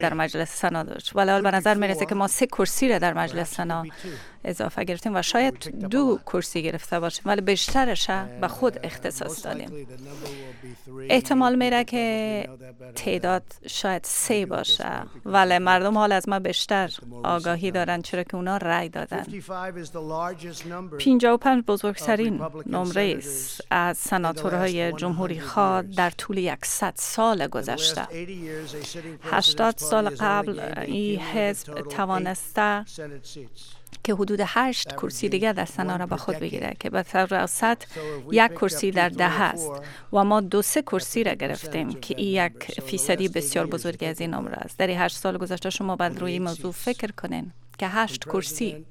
در مجلس سنا داشت، ولی حال به نظر میرسه که ما 3 کرسی را در مجلس سنا اضافه گرفتیم و شاید 2 کرسی گرفته باشیم، ولی بیشترش به خود اختصاص دادیم. احتمال میره که تعداد شاید 3 باشه، ولی مردم حال از ما بیشتر آگاهی دارن، چرا که اونا رای دادن. 55 بزرگترین نمره است از سناتورهای جمهوری خواه در طول 100 سال گذشته. 80 سال قبل این حزب توانسته که حدود 8 کرسی دیگر در سنا را به خود بگیره که به طور اوسط 1 کرسی در 10 است و ما 2-3 کرسی را گرفتیم که این 1% بسیار بزرگی از این نمره است. در 8 سال گذشته شما باید روی این موضوع فکر کنین که 8 کرسی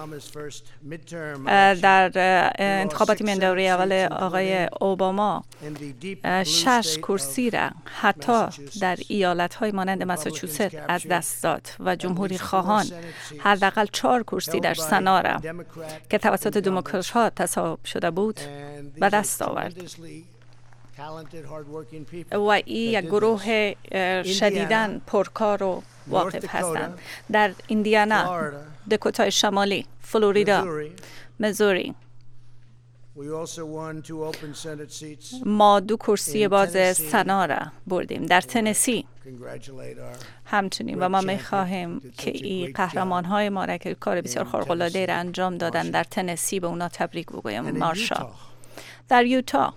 در انتخابات میان دوره اول آقای اوباما 6 کرسی را حتی در ایالت‌های مانند مساچوست از دست داد و جمهوری خواهان حداقل 4 کرسی در سنا را که توسط دموکرات‌ها تصویب شده بود به دست آورد. و این یک گروه شدیداً پرکار و واقف هستند. در ایندیانا، دکوتای شمالی، فلوریدا، میزوری ما 2 کرسی باز سنا را بردیم. در تنسی همچنین و ما می‌خواهیم که این قهرمان‌های ما را که کار بسیار خارق‌العاده را انجام دادن در تنسی به اونا تبریک بگویم. مارشا در یوتا،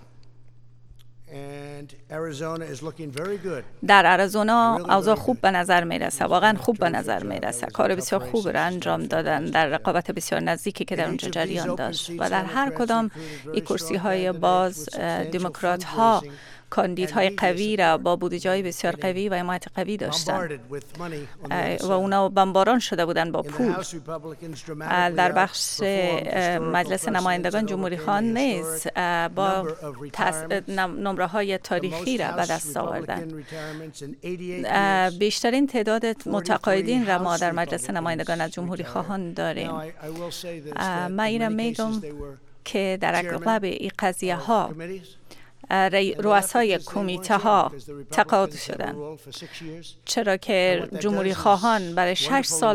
در آریزونا اوضاع خوب به نظر میرسه، واقعا خوب به نظر میرسه. کار بسیار خوب را انجام دادن در رقابت بسیار نزدیکی که در اونجا جریان داشت و در هر کدام این کرسی های باز دموکرات ها کاندیدهای قوی را با بودجه‌های بسیار قوی و حمایت قوی داشتند و اونا بمباران شده بودند با پول. در بخش مجلس نمایندگان جمهوری خواهان نیز با نمره‌های تاریخی را به دست آوردند. بیشترین تعداد متقاعدین را ما در مجلس نمایندگان از جمهوری خواهان داریم. من این را میگم که در اغلب این قضیه ها رؤسای کمیته ها تقاعد شدند، چرا که جمهوری خواهان برای 6 سال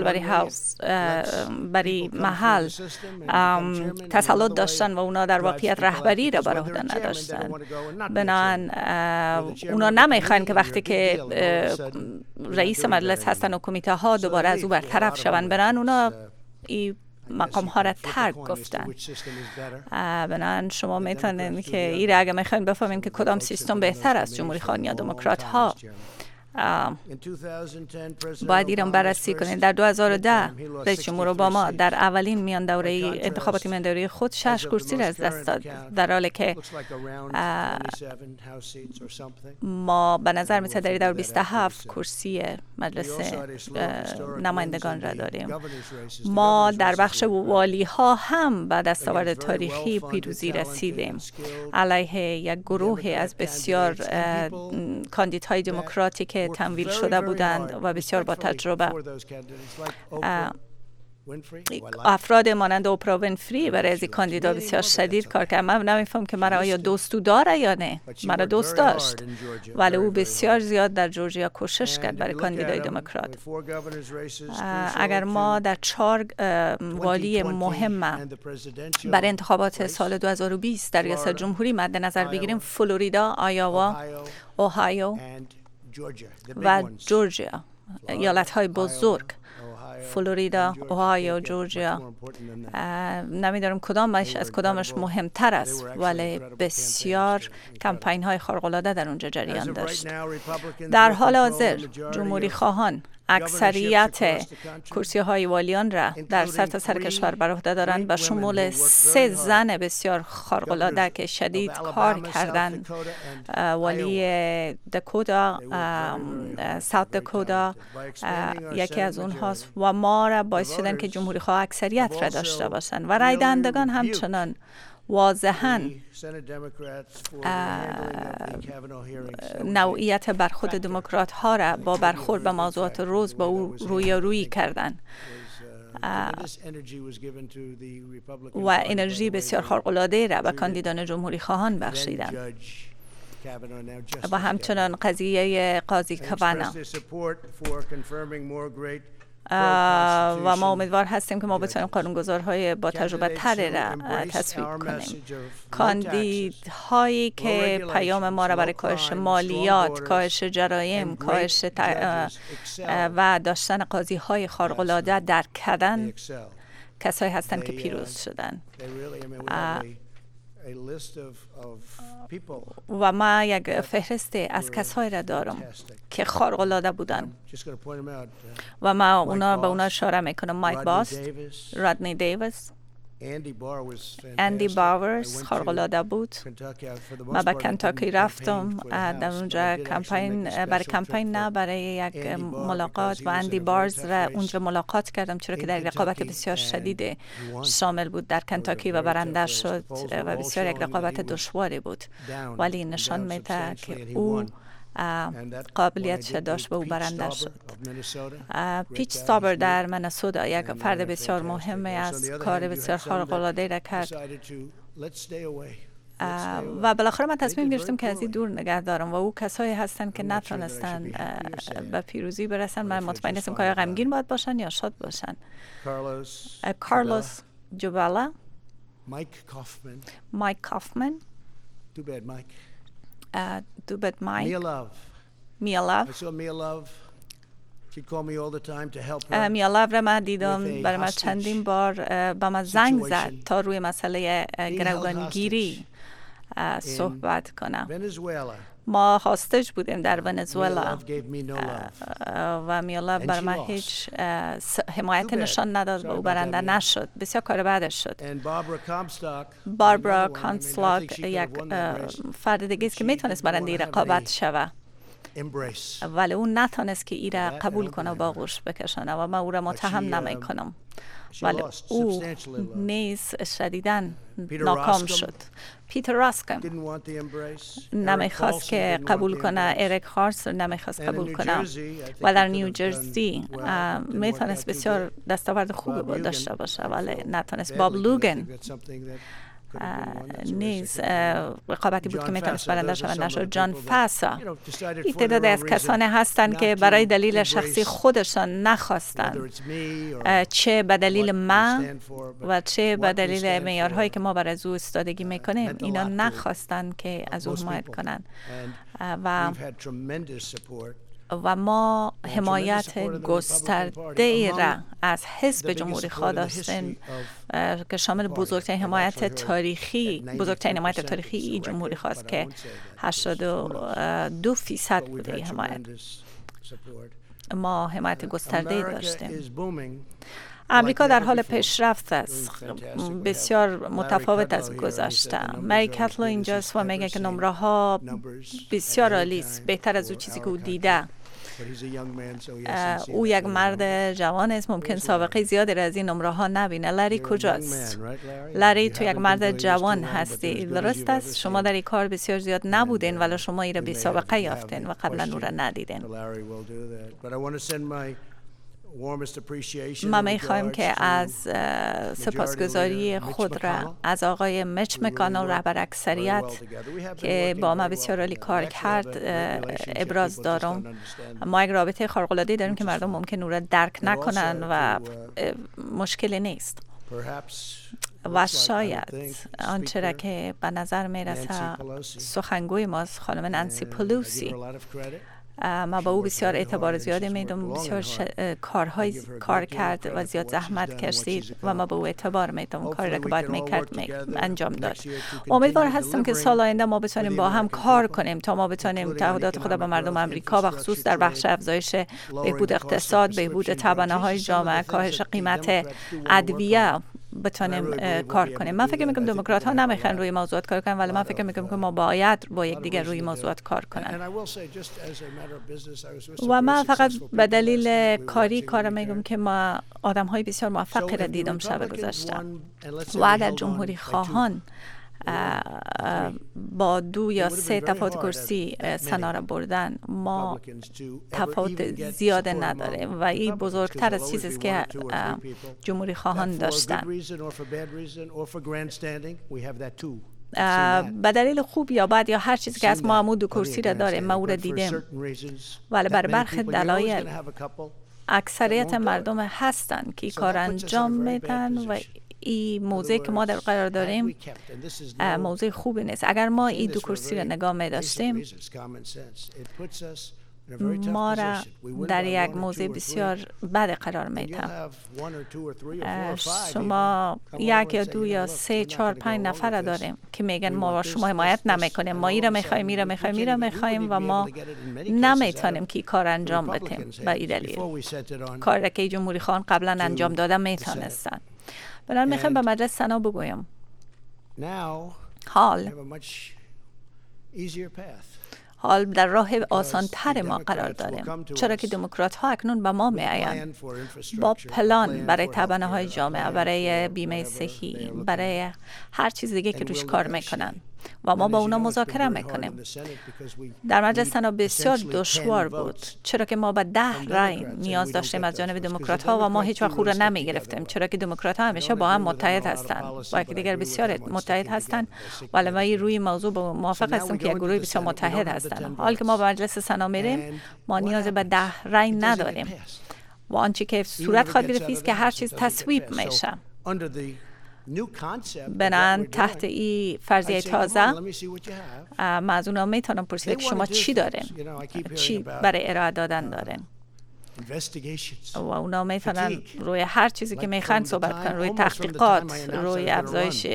برای محل تسلط داشتن و اونا در واقعیت رهبری را بر عهده نداشتن. بنابراین اونا نمیخوان که وقتی که رئیس مجلس هستن و کمیته ها دوباره از او برطرف شوند. بنابراین اونا مقام ها را ترک گفتن. بنابراین شما میتونید که این را اگه میخواین بفهمین که کدام سیستم بهتر است، جمهوری خواهان یا دموکرات ها، باید ایران بررسی کنید. در 2010 رئیس جمهور اوباما در اولین میان دوره انتخابات میان دوره خود 6 کرسی را از دست داد، در حالی که ما به نظر میاد در دور 27 کرسی مجلس نمایندگان را داریم. ما در بخش والی ها هم به دستاورد تاریخی پیروزی رسیدیم علیه یک گروه از بسیار کاندیدهای دموکراتی که تمویل شده بودند و بسیار با تجربه. افراد مانند اوپرا وینفری برای از این کاندیدا بسیار شدید کار کرد. من نمیفهم که مرا آیا دوستو داره یا نه. مرا دوست داشت، ولی او بسیار زیاد در جورجیا کوشش کرد برای کاندیدای دموکرات. اگر ما در 4 والی مهم برای انتخابات سال 2020 در ریاست جمهوری مد نظر بگیریم، فلوریدا، آیاوا، اوهایو و جورجیا، ایالت‌های بزرگ، فلوریدا، اوهایو، جورجیا، نمیدارم کدامش از کدامش مهمتر است، ولی بسیار کمپین های خارق‌العاده در اونجا جریان داشت. در حال حاضر جمهوری خواهان اکثریت کرسی های والیان را در سرتاسر کشور بر عهده دارند، به شمول 3 زن بسیار خارق‌العاده که شدید کار کردند. والی دکوتا، ساوت دکوتا یکی از اونهاست و ما را باعث شدن که جمهوری خواه اکثریت را داشته باشند و رای دهندگان همچنان واضحاً نوعیت برخورد دموکرات ها را با برخورد به موضوعات روز با او رویارویی کردند و انرژی بسیار خارق‌العاده را به کاندیدان جمهوری خواهان بخشیدند. و همچنان قضیه قاضی کوانا و ما امیدوار هستیم که ما بتونیم قانونگذارهای با تجربه تری را تصویب کنیم. کاندیدهایی که پیام ما را برای کاهش مالیات، کاهش جرایم، کاهش و داشتن قاضی های خارق‌العاده در کدن کسایی هستند که پیروز شدن. و ما یک فهرستی از کسایی را دارم که خارق‌العاده بودن و ما به اونا اشاره میکنم. مایک باست، رادنی دیویس، اندی باورز خارق‌العاده بود. من به کنتاکی رفتم در اونجا برای یک ملاقات و اندی بارز را اونجا ملاقات کردم، چرا که در رقابت بسیار شدید شامل بود در کنتاکی و برنده شد و بسیار یک رقابت دشواری بود، ولی نشان میده که او قابلیت داشت و او برنده شد. پیچ سابر در مناسوتا یک فرد بسیار مهمی است، کار بسیار خارق‌العاده را کرد و بالاخره من تصمیم گرفتم که از این دور نگه دارم و او کسایی هستند که نتونستن به پیروزی برسن. من مطمئن هستم که آیا غمگین باید باشن یا شاد باشن. کارلوس جوبالا، مایک کافمن، Mia Love. میالاو را من دیدم، برای من چندین بار با من زنگ زد تا روی مسئله گروگانگیری صحبت کنم. ما هاستج بودیم در ونزوئلا و میالاو برای من هیچ حمایت نشان نداد و او برنده نشد. بسیار کار بعدش شد. باربرا کانسلاگ یک فرد دیگه است که میتونست برنده رقابت شود، ولی اون نتونست که ای را قبول کنه و با آغوش بکشانه و من او را متهم نمی کنم، ولی او نیز شدیداً ناکام شد. پیتر راسکم نمیخواست که قبول کنه، اریک هارس نمیخواست قبول کنه و در نیوجرسی میتونست بسیار دستاورد خوبی داشته باشه ولی نتونست. باب لوگن نیز رقابتی بود که میتونست برنده شود، نشد. جان فاسا. این تعدادی از کسانی هستند که برای دلیل شخصی خودشان نخواستند، چه به دلیل من و چه به دلیل معیارهایی که ما برای از او استادگی میکنیم، اینا نخواستند که از او حمایت کنند و ما حمایت گسترده را از حزب جمهوری خواه داشتیم که شامل بزرگترین حمایت تاریخی این جمهوری خواه است که 82% بوده. این حمایت ما حمایت گسترده داشتیم. امریکا در حال پیشرفت است، بسیار متفاوت از گذشته. مری کتلو اینجاست و میگه که نمره ها بسیار عالی است، بهتر از اون چیزی که او دیده. او یک مرد جوان است، ممکن سابقه زیادی را از این نمره ها نبینه. لری کجاست؟ لری، تو یک مرد جوان هستی، درست است؟ شما در این کار بسیار زیاد نبودین ولی شما این را بی سابقه یافتین و قبلا او را ندیدین. ما میخوایم که از سپاسگزاری خود را از آقای میچ مکانل، رهبر اکثریت که با ما بسیار عالی کار کرد، ابراز دارم. ما یک رابطه خارق‌العاده داریم که مردم ممکن او را درک نکنن و مشکلی نیست و شاید آنچه را که به نظر میرسه سخنگوی ماست، خانم نانسی پلوسی، ما با او بسیار اعتبار زیادی میدم، بسیار کار کرد و زیاد زحمت کشید و ما با او اعتبار میدم، کاری را که باید میکرد انجام داد. امیدوار هستم که سال آینده ما بتونیم با هم کار کنیم تا ما بتونیم تعهدات خود به مردم امریکا و خصوص در بخش افزایش بهبود اقتصاد، بهبود توانایی‌های جامعه، کاهش قیمت ادویه بتونیم کار کنیم. من فکر میکنم دموکرات ها نمیخوان روی موضوعات کار کنن، ولی من فکر میکنم که ما باید با یکدیگر روی موضوعات کار کنن. و من فقط به دلیل کار میگم که ما آدم های بسیار موفقی را دیدم شب گذشته و اگر جمهوری خواهان با 2 یا 3 تفاوت کرسی سنا را بردن، ما تفاوت زیاده نداریم و این بزرگتر از چیزی است که جمهوری خواهان داشتن. به دلیل خوب یا بد یا هر چیزی که از ما دو کرسی را داریم، ما او را دیدیم، ولی بر برخی دلایل اکثریت مردم هستند که کار انجام میدن و این موضوعی که ما در قرار داریم موضوع خوبی نیست. اگر ما این دو کرسی را نگاه می داشتیم، ما را در یک موضوع بسیار بد قرار میدم. شما یک یا دو یا 3 4 5 نفر را داریم که میگن ما با شما حمایت نمیکنیم، ما ایره میخوایم ایره میخوایم ایره میخوایم و ما نمیتونیم که کار انجام بدیم. به این دلیل کاری که جمهوری خواهان قبلا انجام داده میتونستن. بنابراین میخوایم به مجلس سنا بگویم حال در راه آسان تر ما قرار داریم، چرا که دموکرات ها اکنون به ما می آیند با پلان برای تبانه های جامعه، برای بیمه صحی، برای هر چیز دیگه که روش کار میکنن و ما با اونا مذاکره میکنیم. در مجلس سنا بسیار دشوار بود، چرا که ما به 10 رای نیاز داشتیم از جانب دموکرات ها و ما هیچ وقت خود را نمی گرفتیم، چرا که دموکرات ها همیشه با هم متحد هستند، با یکدیگر بسیار متحد هستند، ولی ما روی موضوع موافق هستیم که یک گروه بسیار متحد هستند. حال که ما به مجلس سنا میریم، ما نیاز به 10 رای نداریم و آنچه که صورت خواهد گرفت است که هر چیز تصویب میشه. بنابراین تحت این فرضیه تازه من از اونا میتونم پرسید که شما چی دارین، چی برای ارائه دادن دارین و اونا میتونن روی هر چیزی که میخوان صحبت کنن، روی تحقیقات، روی افزایش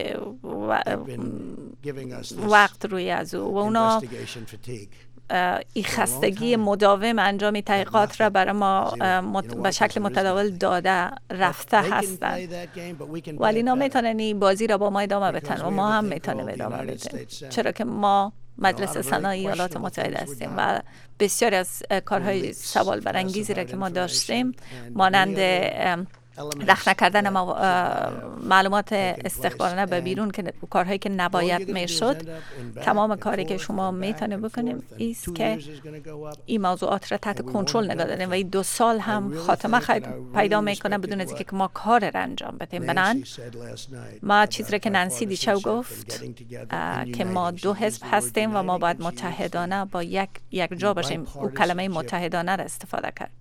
وقت روی از و اونا این خستگی مداوم انجام تحقیقات را برای ما به شکل متداول داده رفته هستند، ولی اینا میتونن این بازی را با ما ادامه بدن و ما هم میتونیم ادامه بدیم، چرا که ما مجلس سنا ایالات متحده هستیم و بسیاری از کارهای سوال برانگیزی را که ما داشتیم، مانند رخ نکردن معلومات استخبارانه به بیرون که کارهایی که نباید میشد، تمام کاری که شما میتونه بکنیم ایست که این موضوعات را تحت کنترل نگه داریم و این 2 سال هم خاتمه پیدا میکنه بدون از اینکه ما کار را انجام بدیم. بنان ما چیزی که نانسی دیشب گفت که ما 2 حزب هستیم و ما باید متحدانه با یک جا باشیم، او کلمه متحدانه را استفاده کرد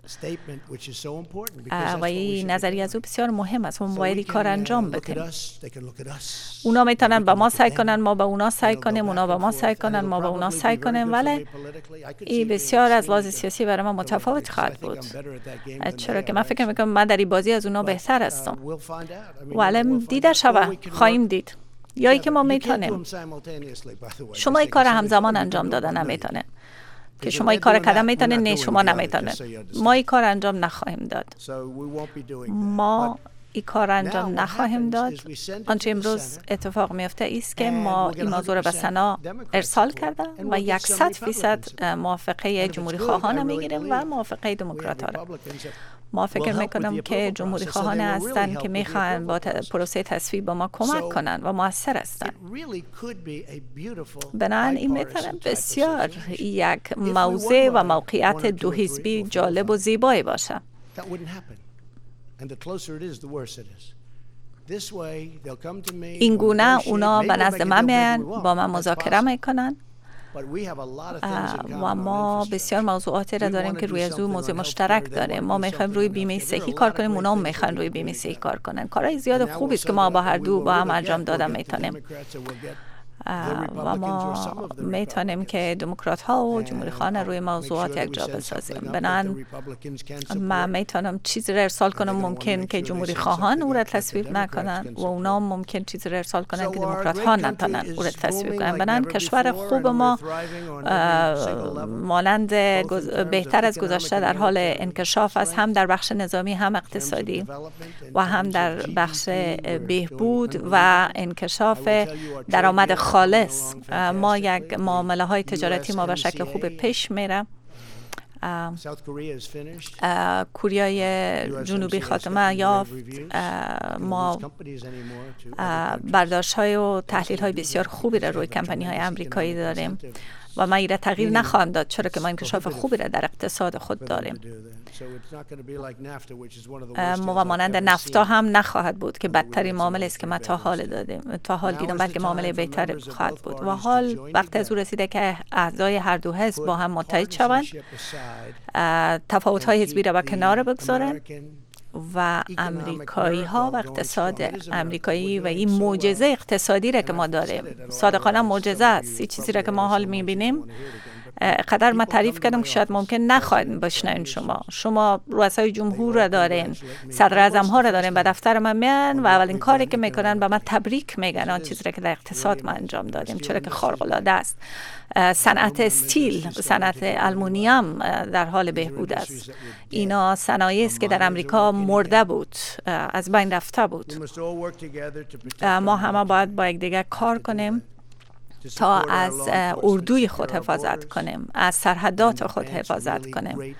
و این نظریه از او بسیار مهم است. ما باید کار انجام بدیم. اونا میتونن با ما سعی کنن، ما با اونا سعی کنیم، اونا با ما سعی کنن، ما با اونا سعی کنیم، ولی این بسیار از لحاظ سیاسی برای ما متفاوت خواهد بود، چرا که من فکر میکنم من در این بازی از اونا بهتر هستم، ولی دیده شود خواهیم دید یا ای که ما میتونیم. شما این کار همزمان انجام دادن نمیتونه که شما این کار کردن میتونه، نه شما نمیتونه. ما این کار انجام نخواهیم داد. ما این کار انجام نخواهیم داد. آنچه امروز اتفاق میفته است که ما این موضوع را به سنا ارسال کرده و 100% موافقه جمهوری خواهان میگیریم و موافقه دموکرات ها را. ما فکر میکنم که جمهوری خواهان هستند که میخوان با پروسه تصویب با ما کمک کنند و موثر هستند. بنابراین این میتونه بسیار یک موضع و موقعیت 2 حزبی جالب و زیبایی باشه. این گونه اونا به نزد من میان، با من مذاکره میکنن و ما بسیار موضوعاتی را داریم که روی از او موضوع مشترک داریم. ما میخوایم روی بیمه صحی کار کنیم، اونا هم میخوان روی بیمه صحی کار کنن. کارهای زیاد خوبی است که ما با هر دو با هم انجام دادن میتونیم و ما میتونیم که دموکرات ها و جمهوری خواهان روی موضوعات یک جا بسازیم. بنابراین من میتونم چیزی را ارسال کنم ممکن که جمهوری خواهان او را تصویب نکنن و اونا ممکن چیزی را ارسال کنن که دموکرات ها نتونن او را تصویب کنن. بنابراین کشور خوب ما مانند بهتر از گذشته در حال انکشاف است، هم در بخش نظامی هم اقتصادی و هم در بخش بهبود و انکشاف درآمد خالص. ما یک معامله های تجارتی ما به شکل خوب پیش میره کره جنوبی خاتمه یافت. ما برداشت‌های و تحلیل‌های بسیار خوبی را روی کمپانی‌های آمریکایی داریم و ما ایره تغییر نخواهم داد، چرا که ما انکشاف خوبی را در اقتصاد خود داریم. و مانند نفتا هم نخواهد بود که بدترین معامله است که ما تا حال دیدم، بلکه معامله بهتر خواهد بود. و حال وقت از او رسیده که اعضای هر دو حزب با هم متحد شوند، تفاوت‌های حزبی را به کنار بگذارند و امریکایی ها و اقتصاد امریکایی و این معجزه اقتصادی را که ما داریم، صادقانه معجزه است، این چیزی را که ما حال می‌بینیم قدر ما تعریف کردم که شاید ممکن نخواهید بشنوین. شما رؤسای جمهور را دارین، صدر اعظم ها را دارین، به دفتر من میان و اولین کاری که میکنن به من تبریک میگن آن چیزی را که در اقتصاد ما انجام دادیم، چرا که خارق العاده است. صنعت استیل، صنعت المونیوم در حال بهبود است. اینا صنایعی است که در امریکا مرده بود، از بین رفته بود. ما همه باید با یکدیگر کار کنیم تا از اردوی خود حفاظت کنیم، از سرحدات خود حفاظت کنیم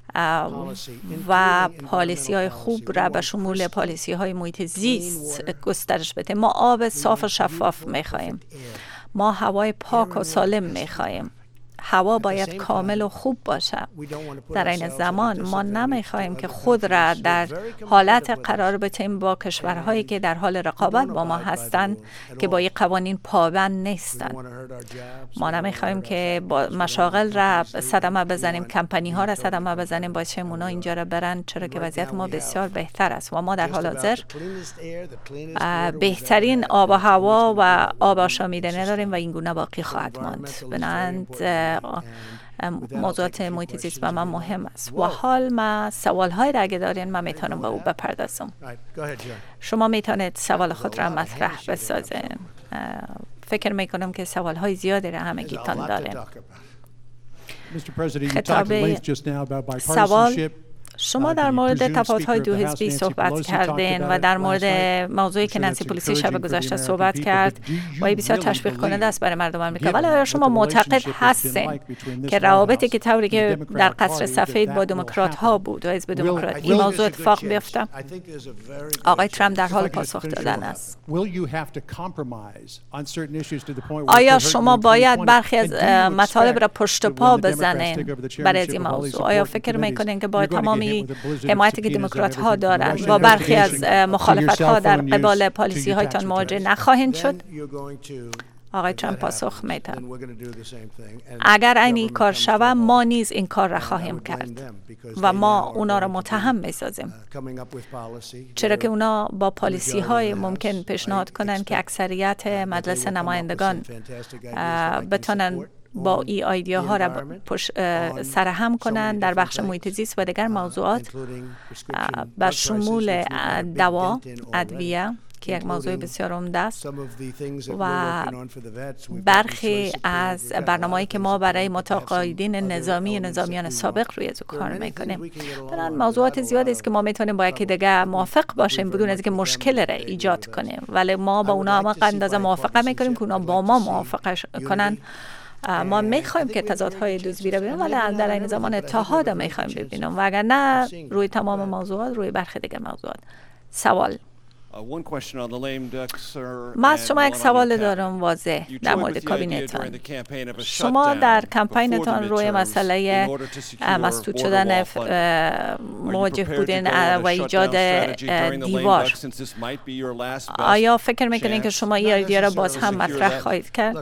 و پالیسی های خوب را به شمول پالیسی های محیط زیست گسترش بدیم. ما آب صاف و شفاف می‌خواهیم، ما هوای پاک و سالم می‌خواهیم. هوا باید کامل و خوب باشه. در این زمان ما نمیخواهیم که خود را در حالت قرار بدهیم با کشورهایی که در حال رقابت با ما هستند که با این قوانین پابند نیستند. ما نمیخواهیم که با مشاغل را صدمه بزنیم، کمپانی ها را صدمه بزنیم، باشه اونا اینجا را برن، چرا که وضعیت ما بسیار بهتر است و ما در حال حاضر بهترین آب و هوا و آب آشامیدنی داریم و این گونه باقی خواهد ماند. بنابراین موضوعات محیط زیست به من مهم است و حال ما سوال‌های را اگه دارین من میتونم به او بپردازم. شما میتونید سوال خود را مطرح بسازین. فکر میکنم که سوال‌های زیادی را همگیتان دارین. خطاب سوال، شما در مورد تفاوت‌های دو حزبی صحبت کردین و در مورد موضوعی که نانسی پلوسی شب گذشته صحبت کرد و این بسیار تشویق کننده است برای مردم آمریکا. ولی آیا شما معتقد هستین که روابطی که طوری که در قصر سفید با دموکرات ها بود و حزب دموکرات این موضوع اتفاق بیفته؟ آقای ترامپ در حال پاسخ دادن است. آیا شما باید برخی از مطالب را پشت پا بزنین برای این موضوع؟ آیا فکر میکنین که با تمامی حمایتی که دموکرات ها دارند و برخی از مخالفت ها در قبال پالیسی هایتان مواجه نخواهند شد؟ آقای ترامپ پاسخ میدن اگر این کار شود ما نیز این کار را خواهیم کرد و ما اونا را متهم میسازیم، چرا که اونا با پالیسی های ممکن پیشنهاد کنند که اکثریت مجلس نمایندگان بتونن با ای ایده ها را سرهم کنند در بخش محیط زیست و دیگر موضوعات به شمول دوا، ادویه که یک موضوع بسیار عمده است و برخی از برنامه‌ای که ما برای متقاعدین نظامیان سابق روی از کار میکنیم. بنابراین موضوعات زیادی است که ما میتونیم با یکی دیگه موافق باشیم بدون از اینکه مشکل را ایجاد کنیم، ولی ما با اونا هم اندازه موافقه میکنیم که اونا با ما موافقه کنن. ما میخوایم که تضادهای دوزبی را ببینیم، ولی در این زمان اتحاد میخوایم ببینیم و اگر نه روی تمام موضوعات، روی برخی دیگه موضوعات. سوال، من از شما یک سوال دارم واضح در مورد کابینتان. شما در کمپینتان روی مسئله مسدود شدن مواجه بودن و ایجاد دیوار، آیا فکر میکنین که شما این ایده را باز هم مطرح خواهید کرد؟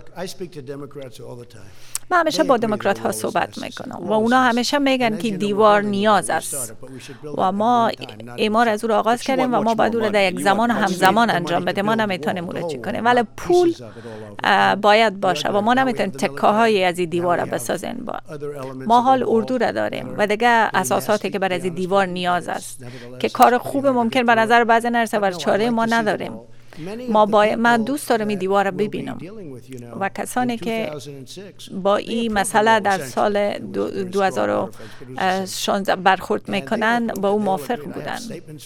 من همیشه با دموکرات ها صحبت میکنم و اونا همیشه میگن که دیوار نیاز است و ما اعمار از او را آغاز کردیم و ما باید او را در یک زمان همزمان انجام بدیم. ما نمیتونیم او را چی کنیم، ولی پول باید باشه و ما نمیتونیم تکه های از این دیوار را بسازیم. ما حال اردو را داریم و دیگه اساساتی که برای دیوار نیاز است که کار خوب ممکن به نظر بعضی نرسه و چاره ما نداریم. من دوست دارم این دیوار رو ببینم و کسانی که با این مسئله در سال 2016 برخورد میکنن با او موافق بودن.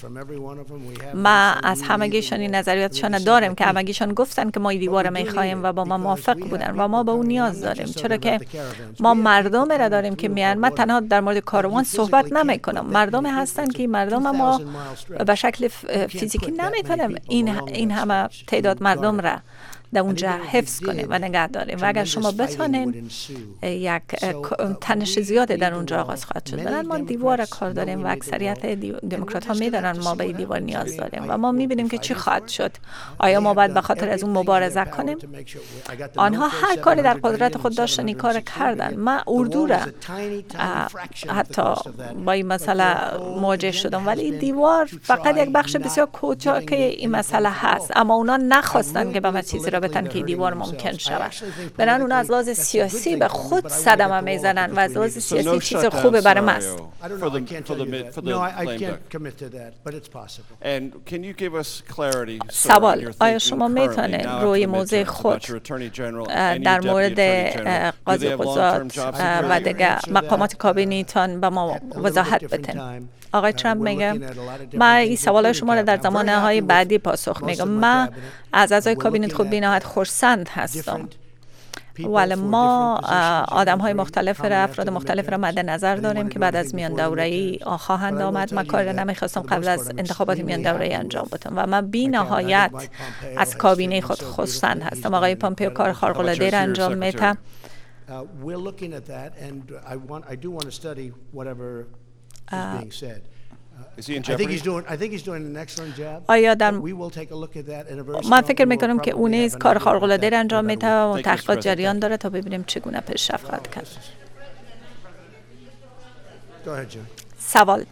ما از همگیشان این نظریاتشان داریم که همگیشان گفتن که ما این دیوار میخوایم و با ما موافق بودن و ما به اون نیاز داریم، چرا که ما مردم را داریم که میان. من تنها در مورد کاروان صحبت نمیکنم، مردم هستن که مردم ما به شکل فیزیکی نمیتونیم این همه تعداد مردم را در اونجا حفظ کنیم و نگه داریم و اگر شما بتونین یک تنش زیاده در اونجا آغاز خواهد شد. بنابراین ما دیوار کار داریم و اکثریت دموکرات ها میدونن ما به این دیوار نیاز داریم و ما میبینیم که چی خواهد شد. آیا ما باید به خاطر از اون مبارزه کنیم؟ آنها هر کاری در قدرت خود داشتن این کار کردن. من اردو را حتی با این مسئله مواجه شدم، ولی این دیوار فقط یک بخش بسیار کوچک این مسئله هست، اما اونا نخواستن که به ما چیزی را بتن که دیوار ممکن شود. برای اونا از لحاظ سیاسی به خود صدمه میزنن و از لحاظ سیاسی چیز خوبه برای ما است. سوال: آیا شما میتونید روی موضع خود در مورد قاضی قضات و دیگر مقامات کابینیتان به ما وضاحت بدین؟ آقای ترامپ میگه من این سوالای شما را در زمانهای بعدی پاسخ میگم. من از اعضای کابینت خود بی‌نهایت خرسند هستم، ولی ما آدم‌های مختلف را، افراد مختلف را مد نظر داریم که بعد از میان دوره‌ای خواهند آمد. من کار نمیخواستم قبل از انتخابات میان دوره‌ای انجام بدم و من بی‌نهایت از کابینه خود خرسند هستم. آقای پامپئو کار خارق‌العاده را انجام میده. آیا من فکر میکنم که اون نیز کار خارق‌العاده را انجام میده و تحقیقات جریان داره تا ببینیم چگونه پیشرفت خواهد کرد. سوال: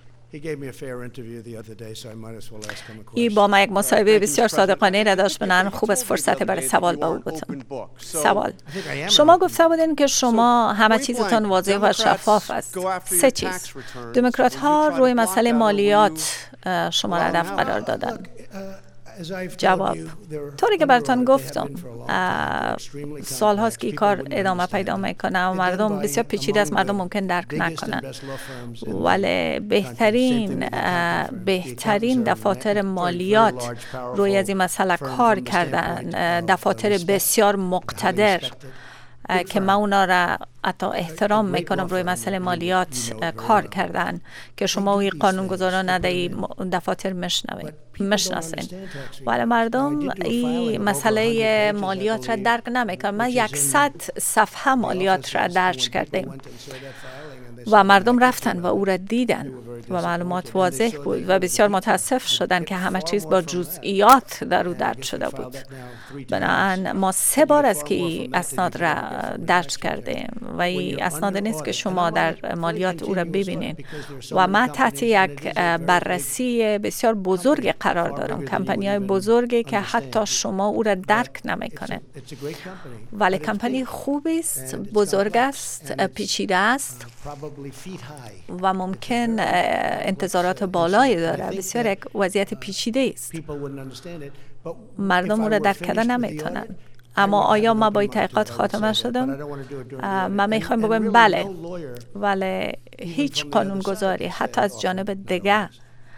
ای با ما یک مصاحبه بسیار صادقانه را داشت، بنابراین خوب از فرصت برای سوال به او بدم. سوال: شما گفته بودین که شما همه چیزتان واضح و شفاف است. سه چیز. دموکرات ها روی مسئله مالیات شما را هدف قرار دادن. جواب: طوری که براتان گفتم سال هاست که این کار ادامه پیدا میکنه و مردم بسیار پیچیده است، مردم ممکن درک نکنن، ولی بهترین دفاتر مالیات روی از این مسئله کار کردن، دفاتر بسیار مقتدر که من اونا را حتی احترام میکنم روی مسئله مالیات کار کردن که شما وی قانونگذاران ندهی دفاتر مشناسین، ولی مردم این مسئله مالیات را درک نمیکنن. من 100 صفحه مالیات را درج کردیم و مردم رفتن و او را دیدن و معلومات واضح بود و بسیار متاسف شدن که همه چیز با جزئیات در او درج شده بود. بنابراین ما 3 بار است که این اسناد را درج کردیم و این اسناد نیست که شما در مالیات او را ببینید و ما تحت یک بررسی بسیار بزرگ قرار دارم، کمپانی‌های بزرگی که حتی شما او را درک نمی‌کنید، ولی کمپانی خوبی است، بزرگ است، پیچیده است و ممکن انتظارات بالایی داره. بسیار یک وضعیت پیچیده است، مردم او را درک کردن نمیتونن. اما آیا ما با این تحقیقات خاتمه شدم؟ ما میخوایم بگویم بله، ولی هیچ قانونگذاری حتی از جانب دیگه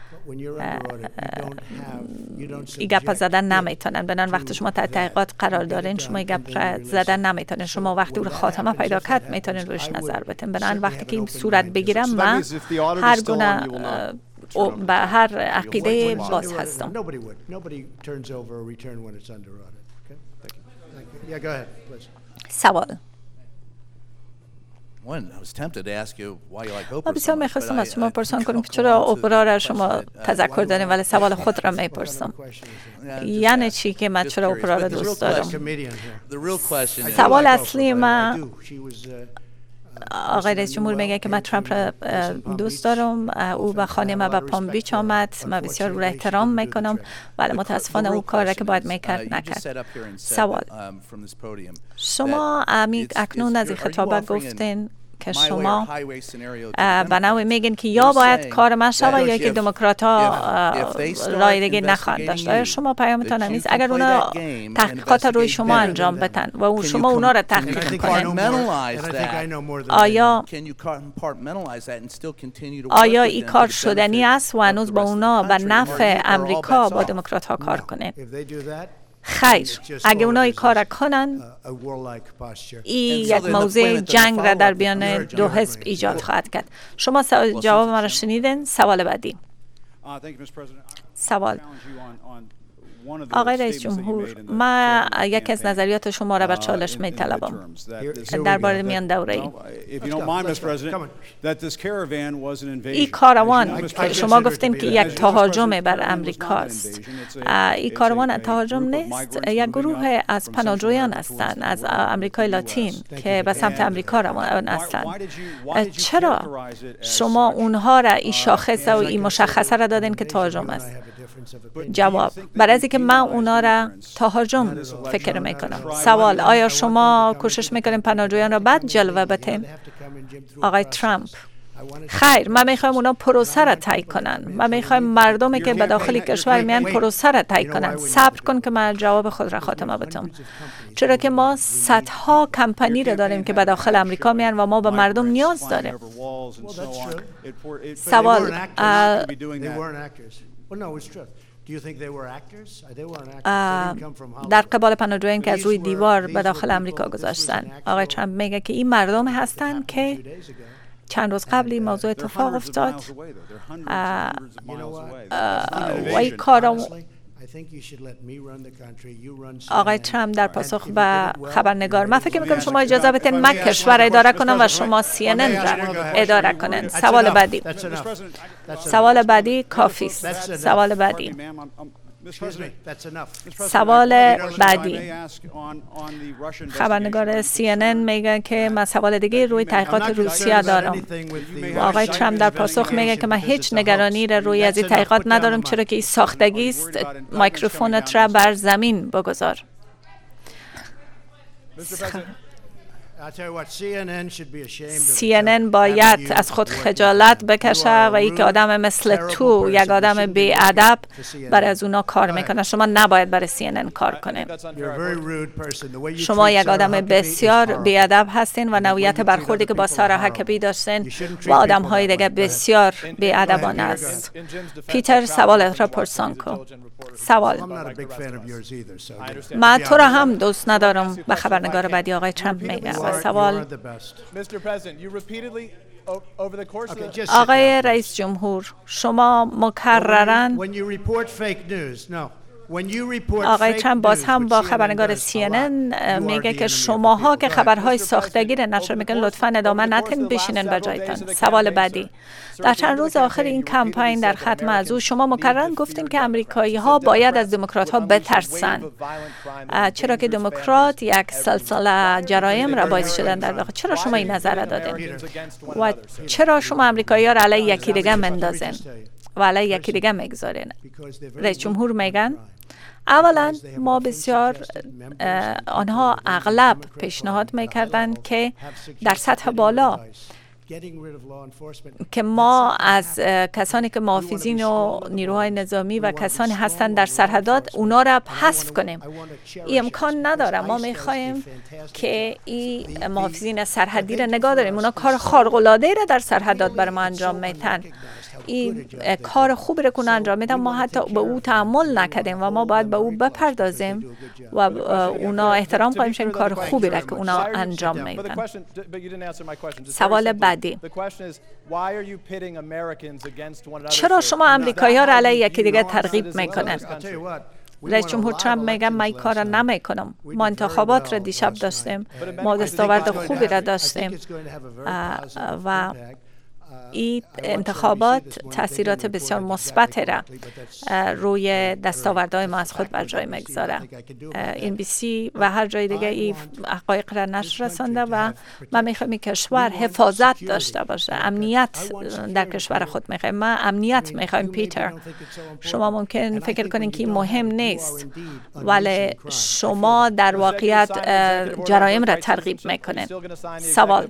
این گپ زدن نمیتونن. بنان وقتی شما تحقیقات قرار دارین شما این گپ زدن نمیتونن. شما وقتی رو خاتمه پیدا کرد میتونین روش نظر بدین. بنان وقتی که این صورت بگیرم من هر گونه به هر عقیده باز هستم. سوال: من بسیار میخواستم از شما پرسان کنم که چرا اپرا را شما تذکر داریم ولی سوال خود را میپرسم. یعنی چی که من چرا اپرا را دوست دارم؟ سوال اصلی من آقای رئیس جمهور میگه که من ترامپ را دوست دارم، او به خانه ما به پام بیچ آمد، من بسیار او را احترام میکنم ولی متاسفانه او کار را که باید میکرد نکرد. سوال: شما اکنون از این خطابه گفتین که شما به نوعی میگین که یا باید کار من شود یا که دموکرات ها رای دیگه نخواهند داشت. آیا شما پیامتان نیست اگر اونا تحقیقات روی شما انجام بدن و شما اونا را تحقیق کنید، آیا این کار شدنی است و هنوز با اونا به نفع امریکا با دموکرات ها کار کنید؟ خیر، اگه اونا این کار کنن، این یک موضوع جنگ را در بیان دو حزب ایجاد خواهد کرد. شما جواب من را شنیدین؟ سوال بعدی. سوال آقای رئیس جمهور، من یکی از نظریات شما را به چالش می طلبم درباره میان دوره‌ای. این کاروان که شما گفتیم که یک تهاجم بر امریکاست، این کاروان تهاجم نیست، یک گروه از پناهجویان هستند از امریکای لاتین که به سمت امریکا روان هستند. چرا شما اونها را این شاخص و این مشخصه را دادین که تهاجم است؟ جواب: برای اینکه من اونا را تهاجم فکر میکنم. سوال: آیا شما کوشش میکنین پناهجویان را بعد جلوه بدین؟ آقای ترامپ: خیر، من میخوایم اونا پروسه را طی کنن. من میخوایم مردمی که به داخل کشور میان پروسه را طی کنن. صبر کن که من جواب خود را خاتمه بدم. چرا که ما صدها کمپانی را داریم که به داخل امریکا میان و ما به مردم نیاز داریم. سوال: در قبال پناهجویان که از روی دیوار به داخل امریکا گذاشتن، آقای ترامپ میگه که این مردم هستند که چند روز قبل این موضوع اتفاق افتاد و این کارم. آقای ترامپ در پاسخ به خبرنگار: من فکر میکنم شما اجازه بدین من کشور اداره کنم و شما CNN را اداره کنن. سوال بعدی. سوال بعدی کافی است. سوال بعدی. سوال بعدی. خبرنگار CNN میگه که من سوال دیگه روی تحقیقات روسیه دارم. آقای ترامپ در پاسخ میگه که من هیچ نگرانی را روی از این تحقیقات ندارم، چرا که این ساختگی است. میکروفونت را بر زمین بگذار. CNN باید از خود خجالت بکشه و یک آدم مثل تو، یک آدم بی‌ادب، برای از اونا کار میکنه. شما نباید برای CNN کار کنین. شما یک آدم بسیار بی‌ادب هستین و نوعیت برخوردی که با سارا حکبی داشتین و آدم های دیگه بسیار بی‌ادبانه است. پیتر، سوالت را پرسان کن. سوال: من تو را هم دوست ندارم. به خبرنگار بعدی آقای ترامپ میگه. و سوال: آقای رئیس جمهور، شما مکرراً آقای ترامپ باز هم با خبرنگار CNN میگه که شماها که خبرهای ساختگی را نشر میکنن لطفاً ادامه ندین، بشینن به جایتان. سوال بعدی. در چند روز آخر این کمپین در ختم از او شما مکرراً گفتین که امریکایی ها باید از دموکرات ها بترسن، چرا که دموکرات یک سلسله جرایم را باعث شدن در داخل. چرا شما این نظر را دادین و چرا شما امریکایی ها را علیه یکی دیگه مندازین و علیه یکی دیگه میگذارین؟ رئیس جمهور میگن اولا ما بسیار آنها اغلب پیشنهاد میکردن که در سطح بالا که ما از کسانی که محافظین و نیروهای نظامی و کسانی هستند در سرحدات اونا را حذف کنیم. این امکان نداره. ما میخوایم که این محافظین سرحدی را نگاه داریم. اونا کار خارق‌العاده را در سرحدات برای ما انجام میدن. این کار خوبی را که انجام میدن ما حتی به او تحمل نکردیم و ما باید به او بپردازیم و اونا احترام قائل شیم کار خوبی را که اونا انجام میدن. سوال بعدی: چرا شما امریکایی‌ها را علیه یکی دیگه ترغیب میکنن؟ رئیس جمهور ترامپ میگه من این کار را نمیکنم. ما انتخابات را دیشب داشتیم، ما دستاورد خوبی را داشتیم و این انتخابات تاثیرات بسیار مثبت را روی دستاوردهای ما از خود بر جای میگذاره. این NBC و هر جای دیگه این حقایق را نشر رسانده و ما میخوایم کشور حفاظت داشته باشه، امنیت در کشور خود میخوایم. ما امنیت میخوایم. پیتر، شما ممکن فکر کنین که این مهم نیست، ولی شما در واقعیت جرایم را ترغیب میکنین. سوال: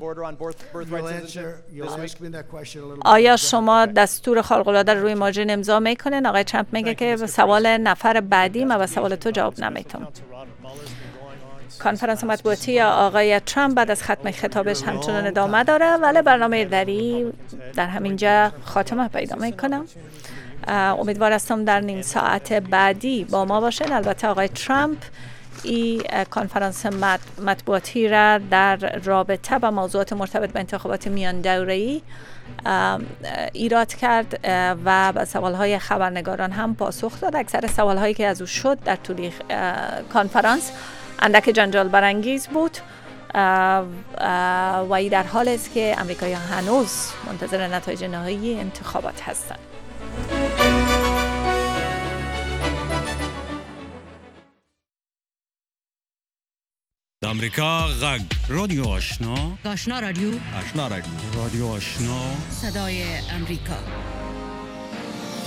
آیا شما دستور خارق‌العاده روی ماجرا امضا میکنین؟ آقای ترامپ میگه که به سوال نفر بعدی ما به سوال تو جواب نمیتونم. کنفرانس مطبوعاتی آقای ترامپ بعد از ختم خطابش همچنان ادامه داره، ولی برنامه دری در همینجا خاتمه پیدا میکنه. امیدوار هستم در نیم ساعت بعدی با ما باشین. البته آقای ترامپ این کنفرانس مطبوعاتی را در رابطه با موضوعات مرتبط به انتخابات میان دوره‌ای ایراد کرد و به سوالهای خبرنگاران هم پاسخ داد. اکثر سوالهایی که از او شد در طول کنفرانس اندک جنجال برانگیز بود و ای در حال است که امریکایی‌ها هنوز منتظر نتایج نهایی انتخابات هستند. امریکا غږ رادیو آشنا رادیو رادیو آشنا صدای امریکا.